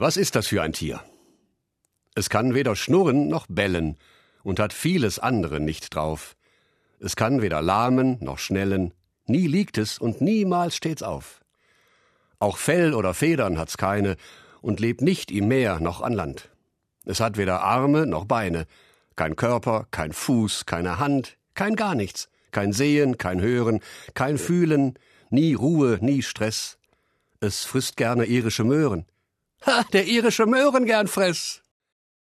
Was ist das für ein Tier? Es kann weder schnurren noch bellen und hat vieles andere nicht drauf. Es kann weder lahmen noch schnellen, nie liegt es und niemals steht's auf. Auch Fell oder Federn hat's keine und lebt nicht im Meer noch an Land. Es hat weder Arme noch Beine, kein Körper, kein Fuß, keine Hand, kein gar nichts, kein Sehen, kein Hören, kein Fühlen, nie Ruhe, nie Stress. Es frisst gerne irische Möhren. Ha, der irische Möhren gern fress!